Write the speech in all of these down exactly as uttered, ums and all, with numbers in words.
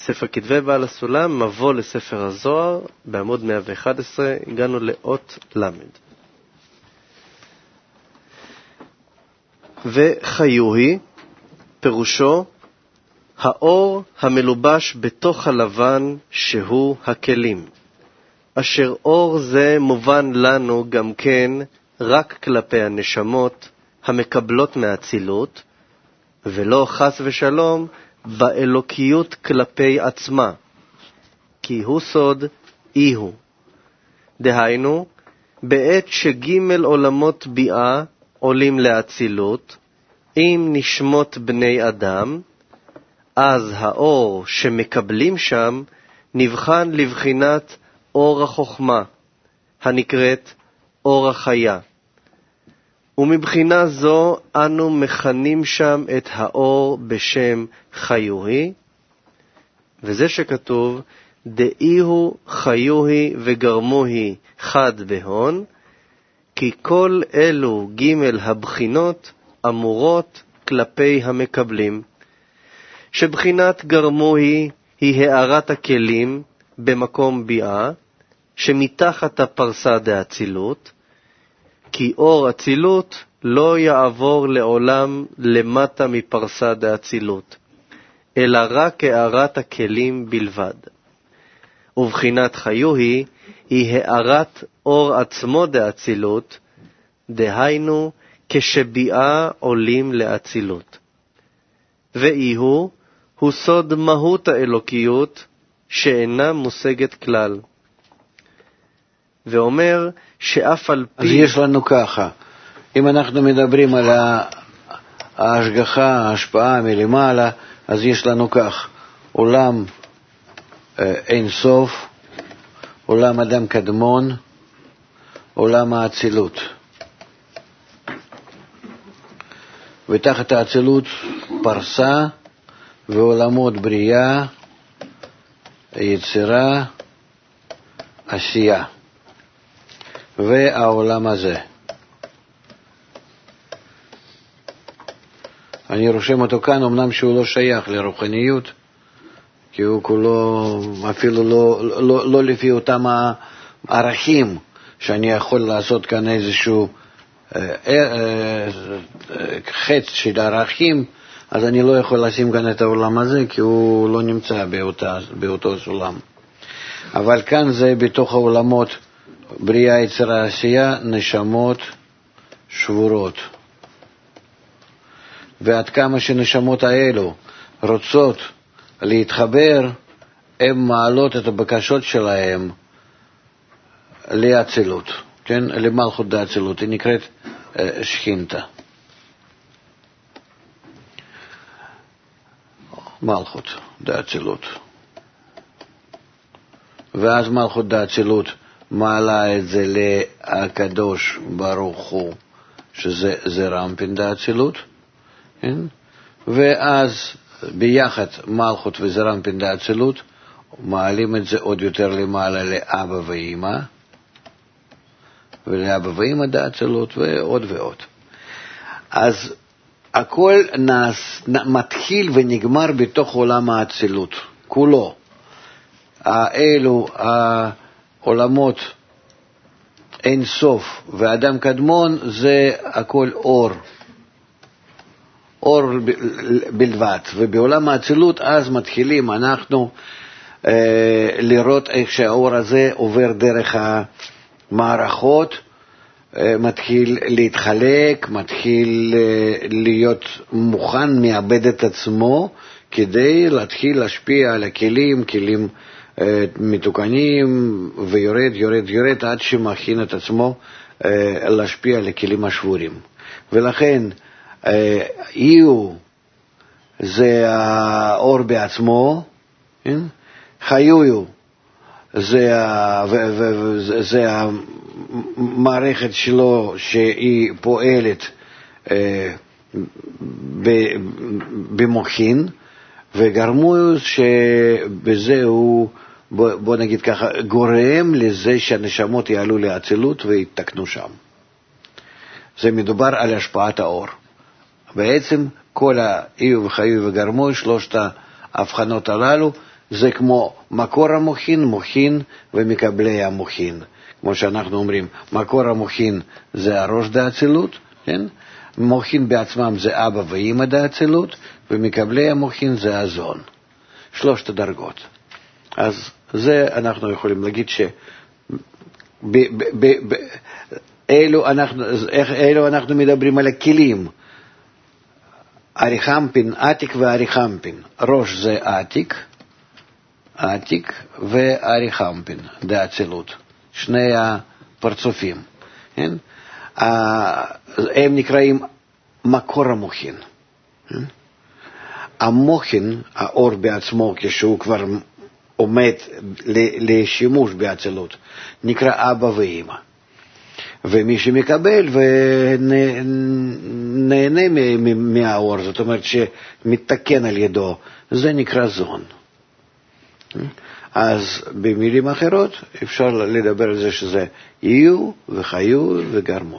ספר כתבי בעל הסולם, מבוא לספר הזוהר, בעמוד מאה ואחת עשרה, הגענו לאות למד. וחיוהי, פירושו, האור המלובש בתוך הלבן שהוא הכלים, אשר אור זה מובן לנו גם כן רק כלפי הנשמות המקבלות מהצילות, ולא חס ושלום באלוקיות כלפי עצמה, כי הוא סוד אי הוא. דהיינו, בעת שגימל עולמות ביאה עולים להצילות, עם נשמות בני אדם, אז האור שמקבלים שם נבחן לבחינת אור החוכמה, הנקראת אור החיה. ומבחינה זו אנו מכנים שם את האור בשם חיוהי, וזה שכתוב, דאי הוא חיוהי וגרמוהי חד בהון, כי כל אלו ג' הבחינות אמורות כלפי המקבלים, שבחינת גרמוהי היא הערת הכלים במקום ביאה, שמתחת הפרסה דאצילות, כי אור אצילות לא יעבור לעולם למטה מפרסה דאצילות, אלא רק הערת הכלים בלבד. ובחינת חיוהי היא הערת אור עצמו דאצילות, דהיינו כשביאה עולים לאצילות. ואי הוא, הוא סוד מהות האלוקיות שאינה מושגת כלל. ואומר שאף על פי... אז יש לנו ככה, אם אנחנו מדברים על ההשגחה, ההשפעה מלמעלה, אז יש לנו כך, עולם אין סוף, עולם אדם קדמון, עולם האצילות. ותחת האצילות פרסה ועולמות בריאה, יצירה, עשייה. והעולם הזה. אני רושם אותו כאן, אמנם שהוא לא שייך לרוחניות, כי הוא כולו אפילו לא, לא, לא לפי אותם הערכים שאני יכול לעשות כאן איזשהו אה, אה, חץ של ערכים, אז אני לא יכול לשים כאן את העולם הזה, כי הוא לא נמצא באותה, באותו סולם. אבל כאן זה בתוך העולמות, בריאה, יצירה, עשייה, נשמות שבורות. ועד כמה שנשמות האלו רוצות להתחבר, הן מעלות את הבקשות שלהם לאצילות, כן? למלכות דאצילות, היא נקראת שכינתה. מלכות דאצילות. ואז מלכות דאצילות מעלה את זה לקדוש ברוך הוא, שזה זה רמפין דאצילות, כן? ואז ביחד מלכות וזה רמפין דאצילות מעלים את זה עוד יותר למעלה לאבא ואמא, ולאבא ואמא דאצילות ועוד ועוד. אז הכל נס, מתחיל ונגמר בתוך עולם האצילות, כולו. האלו העולמות אין סוף ואדם קדמון זה הכל אור, אור בלבד. ובעולם האצילות אז מתחילים אנחנו אה, לראות איך שהאור הזה עובר דרך המערכות, אה, מתחיל להתחלק, מתחיל אה, להיות מוכן, מאבד את עצמו כדי להתחיל להשפיע על הכלים, כלים מתוקנים, ויורד, יורד, יורד, עד שמכין את עצמו להשפיע על הכלים השבורים. ולכן, איו זה האור בעצמו, חיויו זה, זה המערכת שלו שהיא פועלת במוחין, וגרמו שבזה הוא, בוא, בוא נגיד ככה, גורם לזה שהנשמות יעלו לאצילות ויתקנו שם. זה מדובר על השפעת האור. בעצם כל האיו וחיו וגרמו, שלושת ההבחנות הללו, זה כמו מקור המוחין, מוחין ומקבלי המוחין. כמו שאנחנו אומרים, מקור המוחין זה הראש דאצילות, כן? מוחין בעצמם זה אבא ואמא דאצילות, ומקבלי המוחין זה הזון. שלושת הדרגות. אז זה אנחנו יכולים להגיד ש... ב, ב, ב, ב, אלו, אנחנו, אלו אנחנו מדברים על הכלים. אריחמפין, עתיק ואריחמפין. ראש זה עתיק, עתיק ואריחמפין, דאצילות. שני הפרצופים. כן? הם נקראים מקור המוחין. המוחין, האור בעצמו, כשהוא כבר עומד לשימוש באצילות, נקרא אבא ואמא. ומי שמקבל ונהנה מהאור, זאת אומרת שמתקן על ידו, זה נקרא זון. אז במילים אחרות אפשר לדבר על זה שזה יהיו וחיו וגרמו.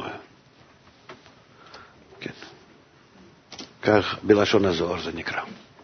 כן. כך בלשון הזוהר זה נקרא.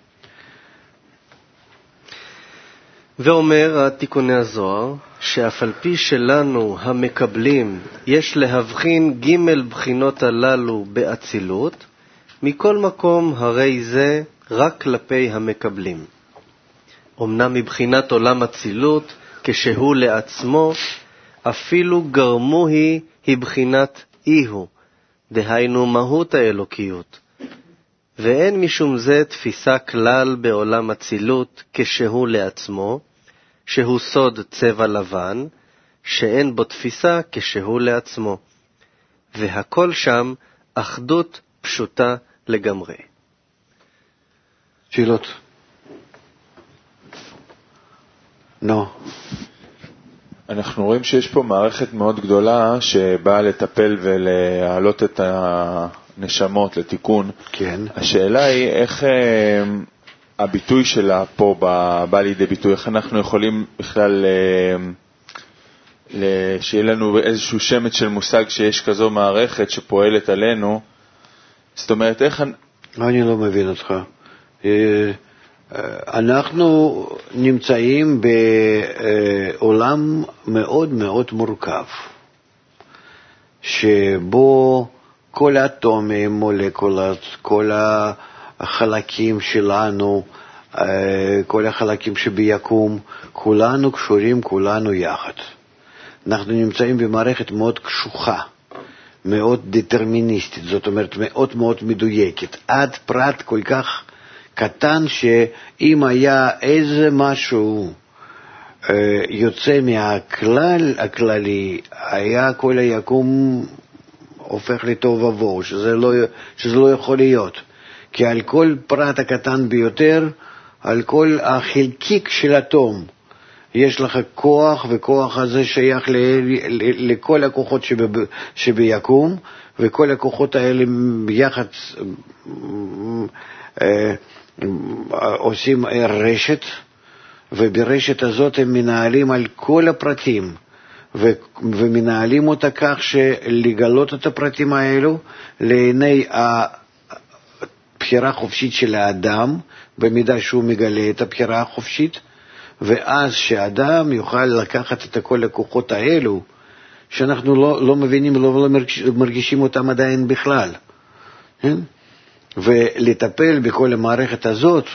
ואומר תיקוני הזוהר שאף על פי שלנו המקבלים יש להבחין ג' בחינות הללו באצילות, מכל מקום הרי זה רק כלפי המקבלים. אמנם מבחינת עולם אצילות כשהוא לעצמו, אפילו גרמו היא היא בחינת איהו, דהיינו מהות האלוקיות. ואין משום זה תפיסה כלל בעולם אצילות כשהוא לעצמו, שהוא סוד צבע לבן, שאין בו תפיסה כשהוא לעצמו. והכל שם אחדות פשוטה לגמרי. שאלות? לא. אנחנו רואים שיש פה מערכת מאוד גדולה שבאה לטפל ולהעלות את הנשמות לתיקון. כן. השאלה היא איך אה, הביטוי שלה פה בא, בא לידי ביטוי, איך אנחנו יכולים בכלל אה, שיהיה לנו איזשהו שמץ של מושג שיש כזו מערכת שפועלת עלינו. זאת אומרת, איך... אני לא מבין אותך. אנחנו נמצאים בעולם מאוד מאוד מורכב, שבו כל האטומים, מולקולות, כל החלקים שלנו, כל החלקים שביקום, כולנו קשורים, כולנו יחד. אנחנו נמצאים במערכת מאוד קשוחה, מאוד דטרמיניסטית, זאת אומרת מאוד מאוד מדויקת, עד פרט כל כך קטן שאם היה איזה משהו אה, יוצא מהכלל הכללי, היה כל היקום הופך לטוב ובוהו, שזה לא, שזה לא יכול להיות. כי על כל פרט הקטן ביותר, על כל החלקיק של אטום, יש לך כוח, וכוח הזה שייך ל, ל, לכל הכוחות שב, שביקום, וכל הכוחות האלה ביחד אה, עושים רשת, וברשת הזאת הם מנהלים על כל הפרטים, ו, ומנהלים אותה כך שלגלות את הפרטים האלו לעיני הבחירה החופשית של האדם, במידה שהוא מגלה את הבחירה החופשית, ואז שאדם יוכל לקחת את כל הכוחות האלו, שאנחנו לא, לא מבינים, לא, לא מרגישים אותם עדיין בכלל, כן? ולטפל בכל המערכת הזאת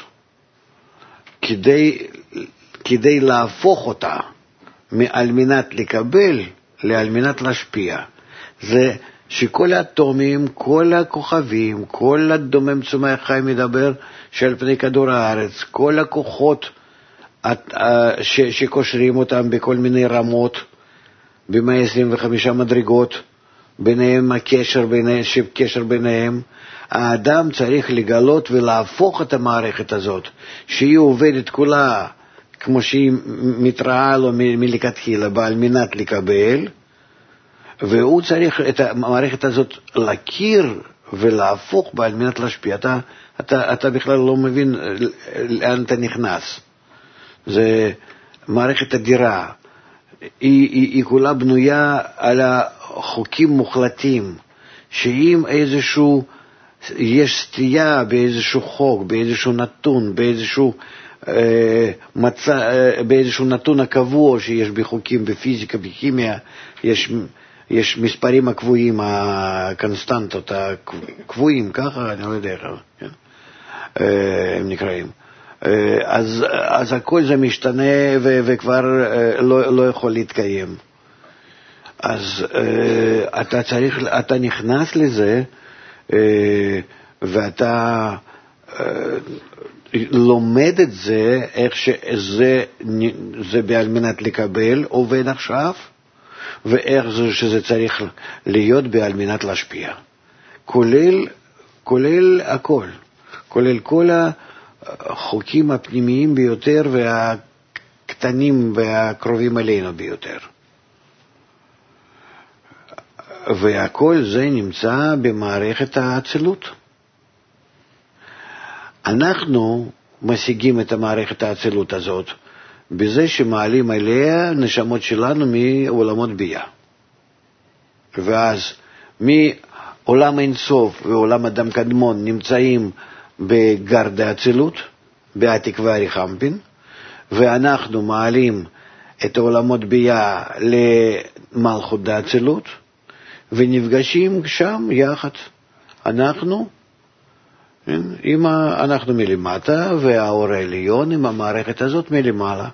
כדי, כדי להפוך אותה על מנת לקבל לעל מנת להשפיע. זה שכל האטומים, כל הכוכבים, כל הדומם צומח חי מדבר שעל פני כדור הארץ, כל הכוחות ש, שקושרים אותם בכל מיני רמות, ב-מאה עשרים וחמש מדרגות, ביניהם הקשר, ביניהם, קשר ביניהם, האדם צריך לגלות ולהפוך את המערכת הזאת, שהיא עובדת כולה כמו שהיא מתראה לו מלכתחילה, בעל מנת לקבל, והוא צריך את המערכת הזאת להכיר ולהפוך בעל מנת להשפיע. אתה, אתה, אתה בכלל לא מבין לאן אתה נכנס. זה מערכת אדירה. היא, היא, היא כולה בנויה על החוקים מוחלטים, שאם איזשהו, יש סטייה באיזשהו חוק, באיזשהו נתון, באיזשהו מצא, באיזשהו נתון הקבוע שיש בחוקים, בפיזיקה, בכימיה, יש, יש מספרים הקבועים, הקונסטנטות הקבועים, ככה, אני לא יודע איך, כן? הם נקראים. אז, אז הכל זה משתנה ו, וכבר לא, לא יכול להתקיים. אז אתה צריך, אתה נכנס לזה, ואתה לומד את זה, איך שזה זה בעל מנת לקבל עובד עכשיו, ואיך זה שזה צריך להיות בעל מנת להשפיע. כולל, כולל הכל. כולל כל החוקים הפנימיים ביותר והקטנים והקרובים אלינו ביותר. והכל זה נמצא במערכת האצילות. אנחנו משיגים את המערכת האצילות הזאת בזה שמעלים אליה נשמות שלנו מעולמות בייה. ואז מעולם אינסוף ועולם אדם קדמון נמצאים בגרד האצילות, בעתיק והריחמפין, ואנחנו מעלים את העולמות בייה למלכות האצילות, ונפגשים שם יחד. אנחנו, עם ה... אנחנו מלמטה, והאור העליון עם המערכת הזאת מלמעלה.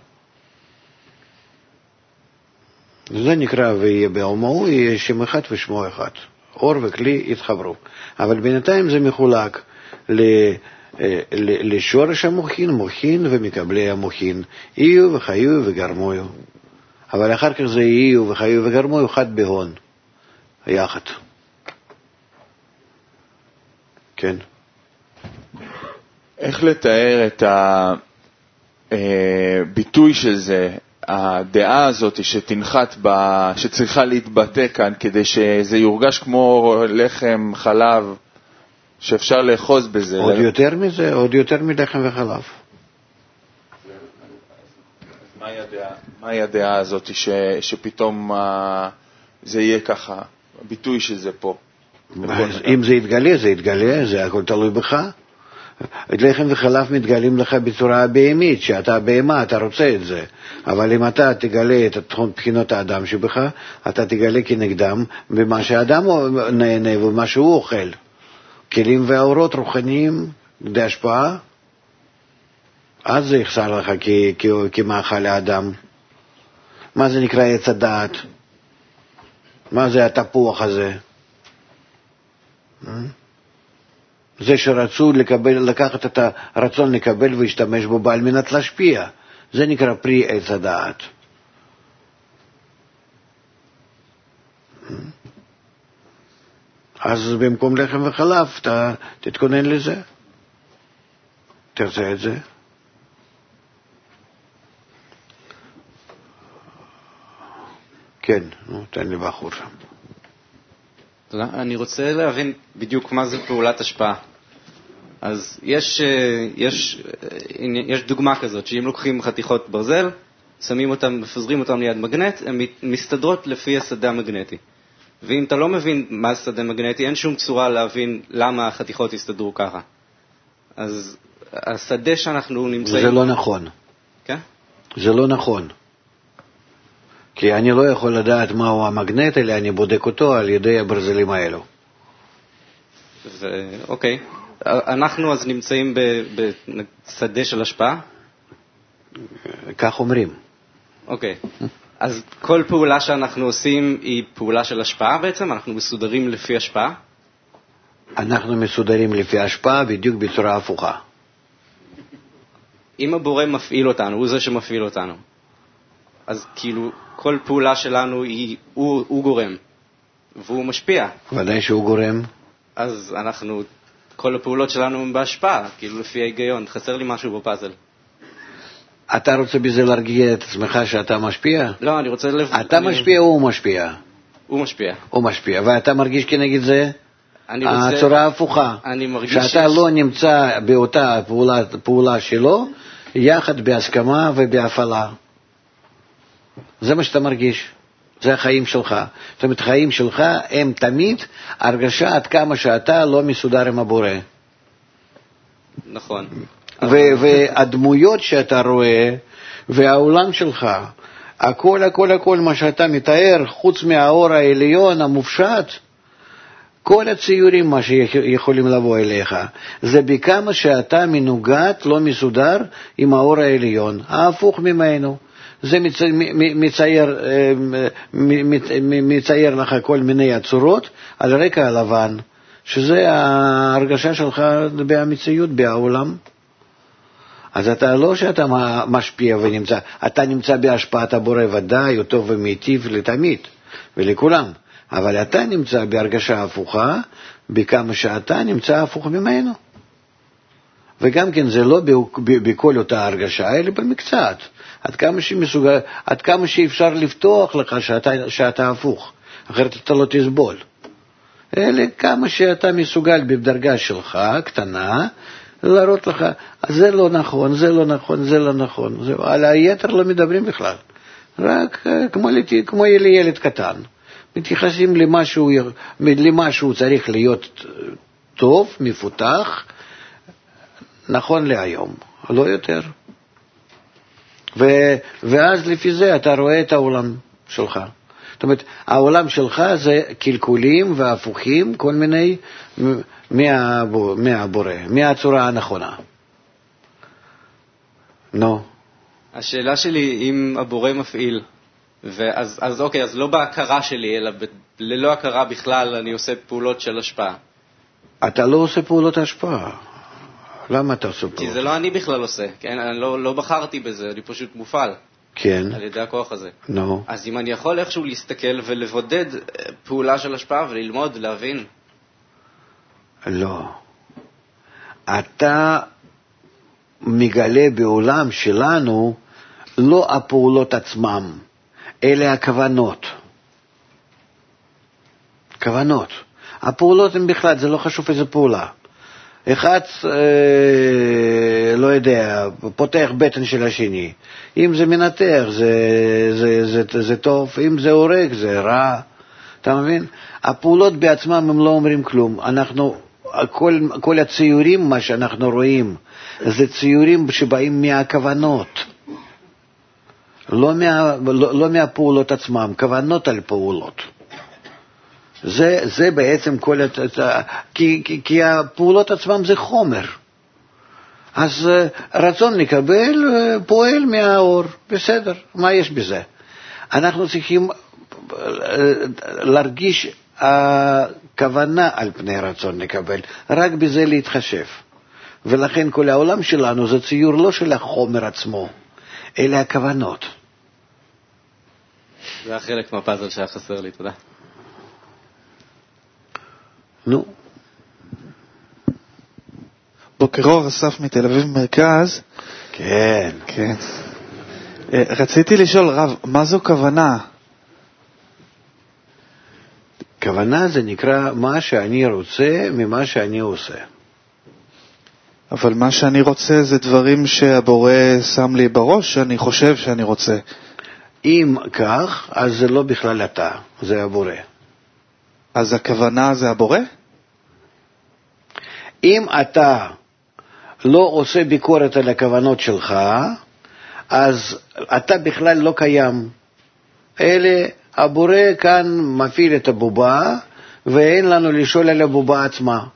זה נקרא ויהיה בעולמו, יהיה שם אחד ושמו אחד. אור וכלי יתחברו. אבל בינתיים זה מחולק ל... לשורש המוחין, מוחין ומקבלי המוחין. יהיו וחיו וגרמויו. אבל אחר כך זה יהיו וחיו וגרמויו חד בהון. יחד. כן. איך לתאר את הביטוי של זה, הדעה הזאת שתנחת בה, שצריכה להתבטא כאן, כדי שזה יורגש כמו לחם, חלב, שאפשר לאחוז בזה? עוד יותר מזה, עוד יותר מלחם וחלב. מהי הדעה, מהי הדעה הזאת ש, שפתאום זה יהיה ככה, הביטוי של זה פה? אם זה יתגלה, זה יתגלה, זה הכל תלוי בך. לחם וחלב מתגלים לך בצורה בהמית, שאתה בהמה, אתה רוצה את זה. אבל אם אתה תגלה את בחינות האדם שבך, אתה תגלה כנגדם במה שהאדם נהנה ובמה שהוא אוכל. כלים והאורות רוחניים, כדי השפעה, אז זה יחסר לך כמאכל לאדם. מה זה נקרא עץ הדעת? מה זה התפוח הזה? זה שרצו לקבל, לקחת את הרצון לקבל והשתמש בו בעל מנת להשפיע. זה נקרא פרי עץ הדעת. אז במקום לחם וחלב, אתה תתכונן לזה. תרצה את זה. כן, נו, תן לי בחור שם. תודה. אני רוצה להבין בדיוק מה זה פעולת השפעה. אז יש, יש, יש דוגמה כזאת, שאם לוקחים חתיכות ברזל, שמים אותם, מפזרים אותם ליד מגנט, הן מסתדרות לפי השדה המגנטי. ואם אתה לא מבין מה זה שדה מגנטי, אין שום צורה להבין למה החתיכות יסתדרו ככה. אז השדה שאנחנו נמצאים... זה לא נכון. כן? זה לא נכון. כי אני לא יכול לדעת מהו המגנט, אלא אני בודק אותו על ידי הברזלים האלו. ו... אוקיי. אנחנו אז נמצאים בשדה של השפעה? כך אומרים. אוקיי. אז כל פעולה שאנחנו עושים היא פעולה של השפעה בעצם? אנחנו מסודרים לפי השפעה? אנחנו מסודרים לפי השפעה בדיוק בצורה הפוכה. אם הבורא מפעיל אותנו, הוא זה שמפעיל אותנו, אז כאילו כל פעולה שלנו היא, הוא, הוא גורם, והוא משפיע. ודאי שהוא גורם. אז אנחנו, כל הפעולות שלנו הם בהשפעה, כאילו לפי ההיגיון. חסר לי משהו בפאזל. אתה רוצה בזה להרגיע את עצמך שאתה משפיע? לא, אני רוצה... לב... אתה אני... משפיע או הוא משפיע? הוא משפיע. הוא משפיע, ואתה מרגיש כנגד זה? אני רוצה... הצורה ההפוכה. אני מרגיש... שאתה שיש... לא נמצא באותה פעולה, פעולה שלו, יחד בהסכמה ובהפעלה. זה מה שאתה מרגיש. זה החיים שלך. זאת אומרת, החיים שלך הם תמיד הרגשה עד כמה שאתה לא מסודר עם הבורא. נכון. והדמויות שאתה רואה, והעולם שלך, הכל, הכל, הכל מה שאתה מתאר, חוץ מהאור העליון המופשט, כל הציורים מה שיכולים לבוא אליך, זה בכמה שאתה מנוגד, לא מסודר, עם האור העליון, ההפוך ממנו. זה מצייר, מצייר לך כל מיני הצורות על רקע הלבן, שזה ההרגשה שלך במציאות, בעולם. אז אתה לא שאתה משפיע ונמצא, אתה נמצא בהשפעת הבורא ודאי, הוא טוב ומיטיב לתמיד ולכולם, אבל אתה נמצא בהרגשה הפוכה, בכמה שאתה נמצא הפוך ממנו. וגם כן זה לא בכל אותה הרגשה, אלא במקצת. עד כמה שמסוגל, עד כמה שאפשר לפתוח לך שאתה, שאתה הפוך, אחרת אתה לא תסבול. אלא כמה שאתה מסוגל בדרגה שלך, קטנה, להראות לך, זה לא נכון, זה לא נכון, זה לא נכון. זה, על היתר לא מדברים בכלל. רק כמו, כמו ילד קטן. מתייחסים למשהו, למשהו צריך להיות טוב, מפותח, נכון להיום, לא יותר. ו, ואז לפי זה אתה רואה את העולם שלך. זאת אומרת, העולם שלך זה קלקולים והפוכים, כל מיני מהבורא, מהבורא, מהצורה הנכונה. נו. השאלה שלי, אם הבורא מפעיל, ואז, אז אוקיי, אז לא בהכרה שלי, אלא ב, ללא הכרה בכלל אני עושה פעולות של השפעה. אתה לא עושה פעולות השפעה. למה אתה עושה פעולות? כי זה לא אני בכלל עושה, כן? אני לא, לא בחרתי בזה, אני פשוט מופעל. כן. על ידי הכוח הזה. נו. אז אם אני יכול איכשהו להסתכל ולבודד פעולה של השפעה וללמוד, להבין. לא. אתה מגלה בעולם שלנו לא הפעולות עצמם, אלה הכוונות. כוונות. הפעולות הן בכלל, זה לא חשוב איזה פעולה. אחד, אה, לא יודע, פותח בטן של השני. אם זה מנתח, זה, זה, זה, זה, זה טוב. אם זה הורג, זה רע. אתה מבין? הפעולות בעצמם הם לא אומרים כלום. אנחנו, כל, כל הציורים, מה שאנחנו רואים, זה ציורים שבאים מהכוונות. לא, מה, לא, לא מהפעולות עצמם, כוונות על פעולות. זה, זה בעצם כל, כי, כי, כי הפעולות עצמם זה חומר. אז רצון לקבל פועל מהאור, בסדר, מה יש בזה? אנחנו צריכים להרגיש הכוונה על פני רצון לקבל, רק בזה להתחשב. ולכן כל העולם שלנו זה ציור לא של החומר עצמו, אלא הכוונות. זה החלק מהפאזל שהיה חסר לי, תודה. נו. בוקר אור, אסף מתל אביב מרכז. כן. כן. רציתי לשאול, רב, מה זו כוונה? כוונה זה נקרא מה שאני רוצה ממה שאני עושה. אבל מה שאני רוצה זה דברים שהבורא שם לי בראש, שאני חושב שאני רוצה. אם כך, אז זה לא בכלל אתה, זה הבורא. אז הכוונה זה הבורא? אם אתה לא עושה ביקורת על הכוונות שלך, אז אתה בכלל לא קיים. אלה, הבורא כאן מפעיל את הבובה, ואין לנו לשאול על הבובה עצמה.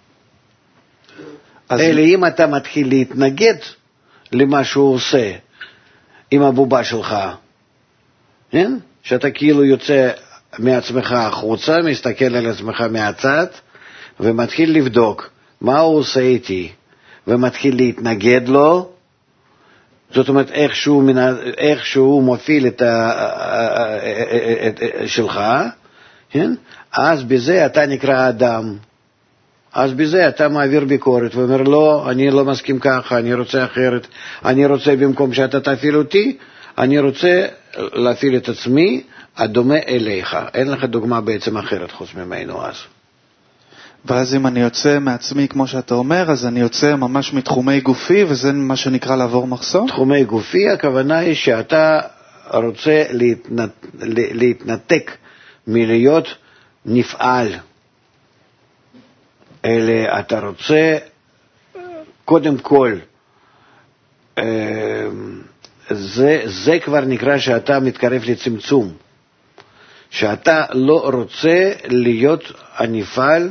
אלה, אם אתה מתחיל להתנגד למה שהוא עושה עם הבובה שלך, כן? שאתה כאילו יוצא מעצמך החוצה, מסתכל על עצמך מהצד, ומתחיל לבדוק מה הוא עושה איתי, ומתחיל להתנגד לו, זאת אומרת, איך שהוא, איך שהוא מפעיל את ה... את, את, שלך, כן? אז בזה אתה נקרא אדם. אז בזה אתה מעביר ביקורת, ואומר, לא, אני לא מסכים ככה, אני רוצה אחרת, אני רוצה במקום שאתה תפעיל אותי, אני רוצה להפעיל את עצמי, הדומה אליך. אין לך דוגמה בעצם אחרת חוץ ממנו אז. ואז אם אני יוצא מעצמי, כמו שאתה אומר, אז אני יוצא ממש מתחומי גופי, וזה מה שנקרא לעבור מחסום? תחומי גופי, הכוונה היא שאתה רוצה להתנת... להתנתק מלהיות נפעל. אלא אתה רוצה קודם כל זה, זה כבר נקרא שאתה מתקרב לצמצום, שאתה לא רוצה להיות הנפעל,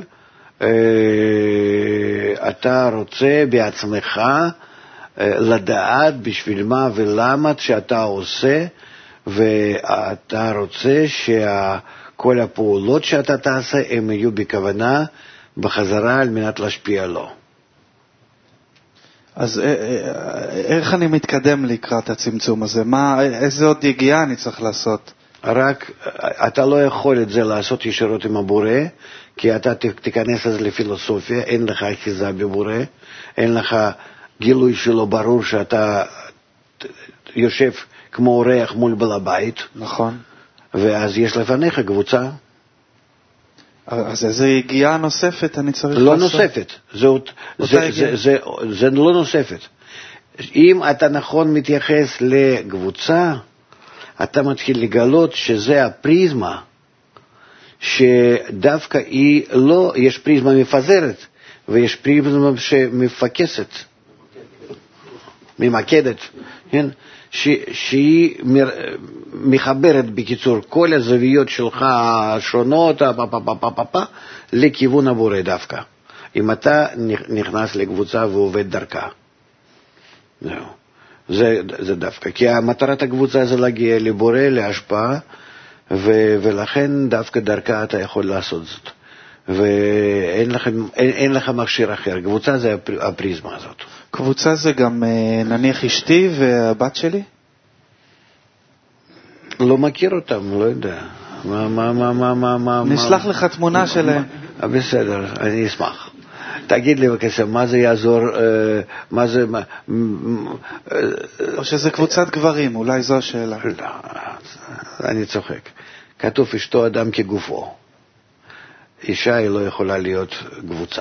אתה רוצה בעצמך לדעת בשביל מה ולמה שאתה עושה, ואתה רוצה שכל הפעולות שאתה תעשה הם יהיו בכוונה בחזרה על מנת להשפיע לו. אז איך אני מתקדם לקראת הצמצום הזה? מה, איזה עוד יגיעה אני צריך לעשות? רק, אתה לא יכול את זה לעשות ישירות עם הבורא, כי אתה תיכנס לזה לפילוסופיה, אין לך אחיזה בבורא, אין לך גילוי שלו ברור שאתה יושב כמו אורח מול בעל הבית. נכון. ואז יש לפניך קבוצה. אז איזה יגיעה נוספת אני צריך לא לעשות? נוספת, זה, זה, זה, זה, זה לא נוספת. אם אתה נכון מתייחס לקבוצה, אתה מתחיל לגלות שזה הפריזמה, שדווקא היא לא, יש פריזמה מפזרת, ויש פריזמה שמפקסת, ממקדת, כן? ש, שהיא מחברת בקיצור כל הזוויות שלך השונות לכיוון הבורא דווקא, אם אתה נכנס לקבוצה ועובד דרכה. זהו. זה, זה דווקא, כי המטרת הקבוצה זה להגיע לבורא, להשפעה, ו, ולכן דווקא דרכה אתה יכול לעשות זאת. ואין לך, אין, אין לך מכשיר אחר. קבוצה זה הפריזמה הזאת. קבוצה זה גם נניח אשתי והבת שלי? לא מכיר אותם, לא יודע. מה, מה, מה, מה, מה, מה, נשלח לך תמונה שלהם. בסדר, אני אשמח. תגיד לי בבקשה, מה זה יעזור, מה זה... או שזה קבוצת גברים, אולי זו השאלה. לא, אני צוחק. כתוב אשתו אדם כגופו. אישה היא לא יכולה להיות קבוצה.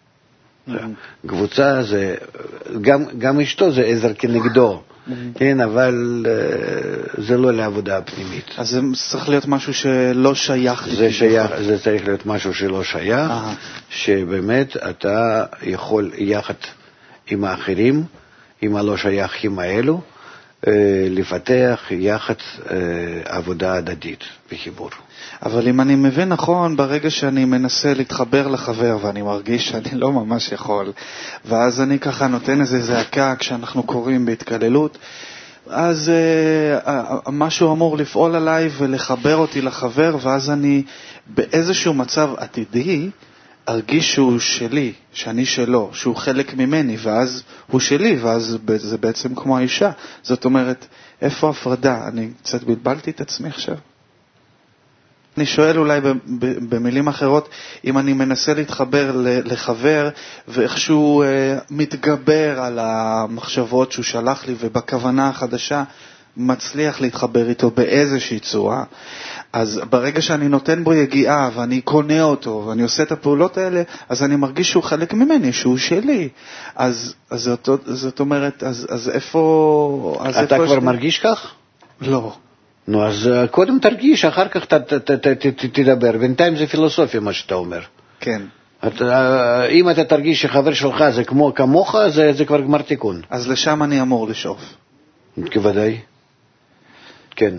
קבוצה זה, גם, גם אשתו זה עזר כנגדו, כן, אבל זה לא לעבודה הפנימית. אז זה צריך להיות משהו שלא שייך. זה שייך, זה צריך להיות משהו שלא שייך, שבאמת אתה יכול יחד עם האחרים, עם הלא שייכים האלו, לפתח יחד עבודה הדדית וחיבור. אבל אם אני מבין נכון, ברגע שאני מנסה להתחבר לחבר ואני מרגיש שאני לא ממש יכול, ואז אני ככה נותן איזה זעקה כשאנחנו קוראים בהתקללות, אז uh, משהו אמור לפעול עליי ולחבר אותי לחבר, ואז אני באיזשהו מצב עתידי ארגיש שהוא שלי, שאני שלו, שהוא חלק ממני, ואז הוא שלי, ואז זה בעצם כמו האישה. זאת אומרת, איפה הפרדה? אני קצת בלבלתי את עצמי עכשיו. אני שואל אולי במילים אחרות, אם אני מנסה להתחבר לחבר, ואיכשהו מתגבר על המחשבות שהוא שלח לי, ובכוונה החדשה מצליח להתחבר איתו באיזושהי צורה, אז ברגע שאני נותן בו יגיעה, ואני קונה אותו, ואני עושה את הפעולות האלה, אז אני מרגיש שהוא חלק ממני, שהוא שלי. אז, אז זאת, זאת אומרת, אז, אז איפה... אז אתה איפה כבר שלי? מרגיש כך? לא. נו, אז קודם תרגיש, אחר כך ת, ת, ת, ת, ת, תדבר. בינתיים זה פילוסופיה מה שאתה אומר. כן. אתה, אם אתה תרגיש שחבר שלך זה כמו כמוך, זה, זה כבר גמר תיקון. אז לשם אני אמור לשאוף. כוודאי. כן.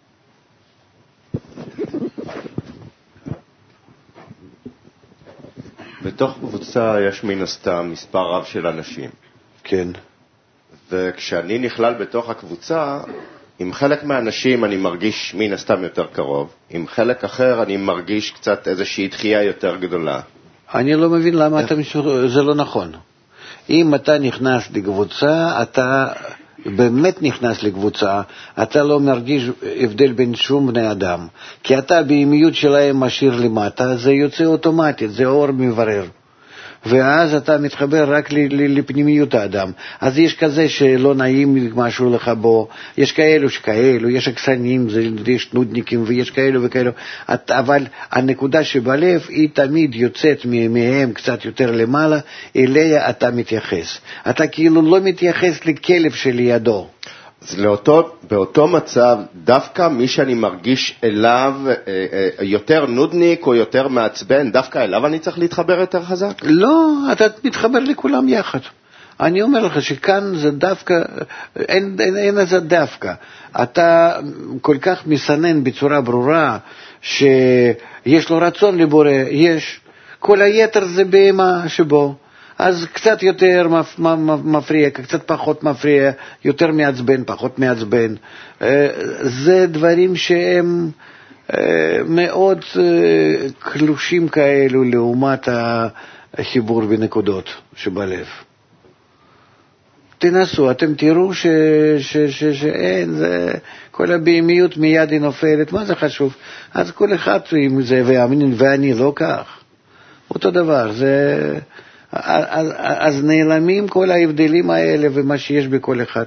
בתוך קבוצה יש מן הסתם מספר רב של אנשים. כן. וכשאני נכלל בתוך הקבוצה, עם חלק מהאנשים אני מרגיש מן הסתם יותר קרוב, עם חלק אחר אני מרגיש קצת איזושהי דחייה יותר גדולה. אני לא מבין למה אתה משור... זה לא נכון. אם אתה נכנס לקבוצה, אתה באמת נכנס לקבוצה, אתה לא מרגיש הבדל בין שום בני אדם, כי אתה בימיות שלהם משאיר למטה, זה יוצא אוטומטית, זה אור מברר. ואז אתה מתחבר רק לפנימיות האדם. אז יש כזה שלא נעים משהו לך בו, יש כאלו שכאלו, יש אקסנים, יש נודניקים ויש כאלו וכאלו, אבל הנקודה שבלב היא תמיד יוצאת מהם קצת יותר למעלה, אליה אתה מתייחס. אתה כאילו לא מתייחס לכלב שלידו. אז לאותו, באותו מצב, דווקא מי שאני מרגיש אליו אה, אה, יותר נודניק או יותר מעצבן, דווקא אליו אני צריך להתחבר יותר חזק? לא, אתה מתחבר לכולם יחד. אני אומר לך שכאן זה דווקא, אין, אין, אין איזה דווקא. אתה כל כך מסנן בצורה ברורה שיש לו רצון לבורא, יש. כל היתר זה בהמה שבו. אז קצת יותר מפריע, קצת פחות מפריע, יותר מעצבן, פחות מעצבן. זה דברים שהם מאוד קלושים כאלו לעומת החיבור בנקודות שבלב. תנסו, אתם תראו ש, ש, ש, שאין, זה, כל הבהמיות מיד היא נופלת, מה זה חשוב? אז כל אחד עם זה, ואני, ואני לא כך. אותו דבר, זה, אז, אז נעלמים כל ההבדלים האלה ומה שיש בכל אחד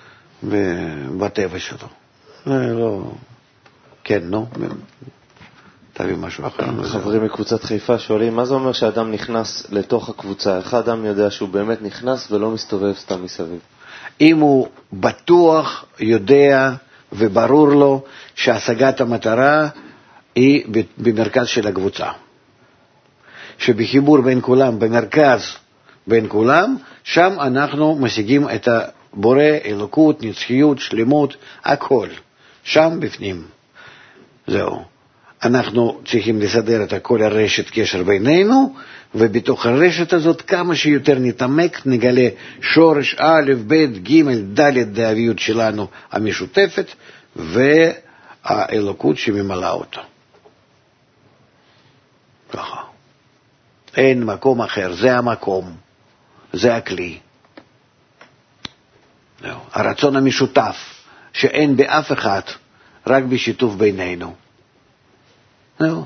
בטבע שלו. לא, כן, נו, תביא משהו אחר. חברים מקבוצת חיפה שואלים, מה זה אומר שאדם נכנס לתוך הקבוצה? איך האדם יודע שהוא באמת נכנס ולא מסתובב סתם מסביב? אם הוא בטוח, יודע וברור לו שהשגת המטרה היא במרכז של הקבוצה. שבחיבור בין כולם, במרכז בין כולם, שם אנחנו משיגים את הבורא, אלוקות, נצחיות, שלמות, הכל. שם בפנים. זהו. אנחנו צריכים לסדר את כל הרשת קשר בינינו, ובתוך הרשת הזאת כמה שיותר נתעמק, נגלה שורש א', ב', ג', ד', דאביות שלנו המשותפת, והאלוקות שממלאה אותו. ככה. אין מקום אחר, זה המקום, זה הכלי. זהו. הרצון המשותף, שאין באף אחד, רק בשיתוף בינינו. זהו.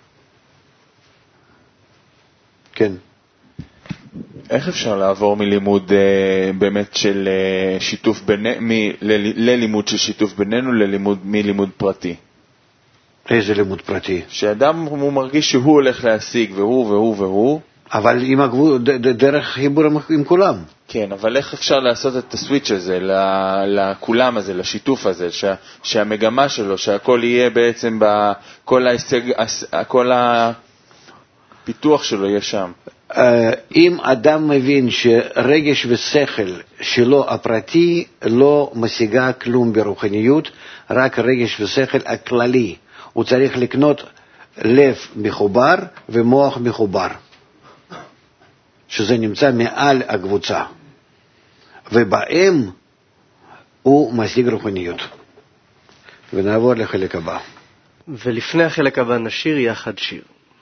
כן. איך אפשר לעבור מלימוד uh, באמת של uh, שיתוף בינינו, ללימוד של שיתוף בינינו, ללימוד מלימוד פרטי? איזה לימוד פרטי? שאדם הוא מרגיש שהוא הולך להשיג, והוא והוא והוא. אבל עם הגבול, ד, ד, דרך חיבור עם כולם. כן, אבל איך אפשר לעשות את הסוויץ' הזה, לכולם הזה, לשיתוף הזה, שה, שהמגמה שלו, שהכל יהיה בעצם, כל ההישג, כל הפיתוח שלו יהיה שם? אם אדם מבין שרגש ושכל שלו הפרטי לא משיגה כלום ברוחניות, רק רגש ושכל הכללי, הוא צריך לקנות לב מחובר ומוח מחובר, שזה נמצא מעל הקבוצה, ובהם הוא משיג רוחניות. ונעבור לחלק הבא. ולפני החלק הבא נשיר יחד שיר.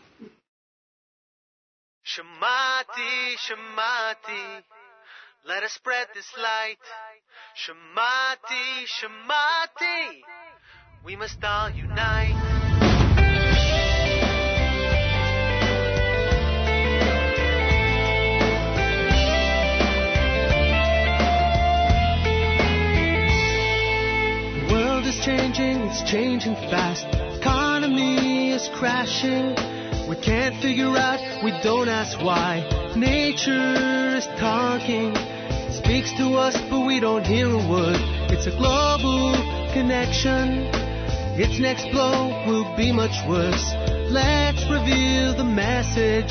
שמעתי, שמעתי, let us spread this light. שמעתי, שמעתי, we must all unite. The world is changing, it's changing fast. Economy is crashing. We can't figure out, we don't ask why. Nature is talking, it speaks to us but we don't hear a word. It's a global connection, its next blow will be much worse. Let's reveal the message.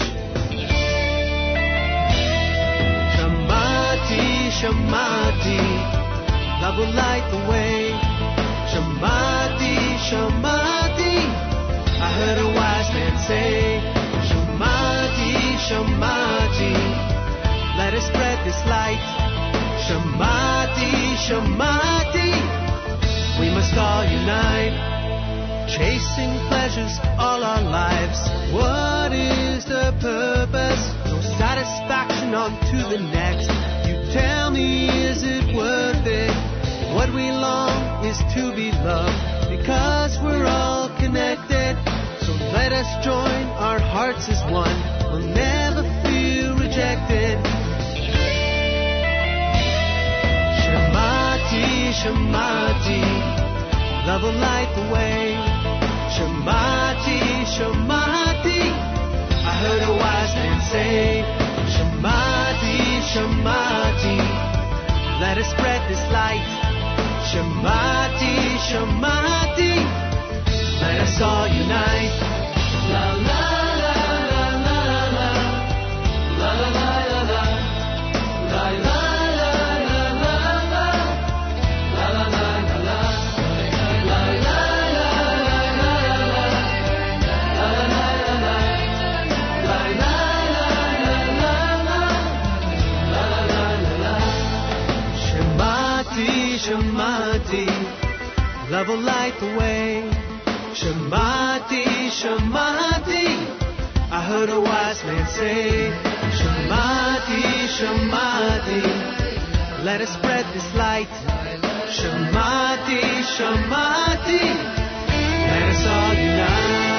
Shamati, Shamati, love will light the way. Shamati, Shamati, I heard a wise man say, Shamati, Shamati, let us spread this light. Shamati, Shamati, we must all unite. Chasing pleasures all our lives, what is the purpose? No satisfaction on to the next. You tell me, is it worth it? What we long is to be loved, because we're all connected. So let us join our hearts as one, we'll never feel rejected. Shamati, Shamati, love will light the way. Shamati, Shamati, I heard a wise man say, Shamati, Shamati, let us spread this light. Shamati, Shamati, let us all unite. La la la la la la la la la la la la la. Shamati, love will light the way. Shamati, Shamati, I heard a wise man say, Shamati, Shamati, let us spread this light. Shamati, Shamati, let us all unite.